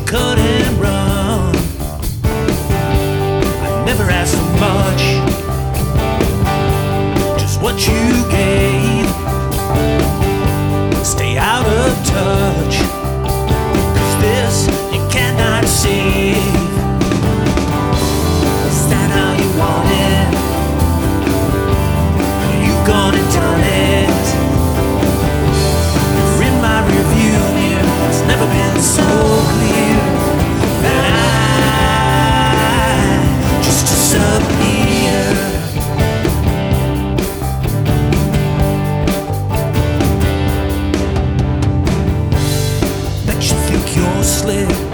cut and run. I never asked for much, just what you gave. Stay out of touch, 'cause this you cannot save. Is that how you want it? Are you gonna done it? You're in my rearview mirror. It's never been so clear that I just disappear. Bet you think you're slick,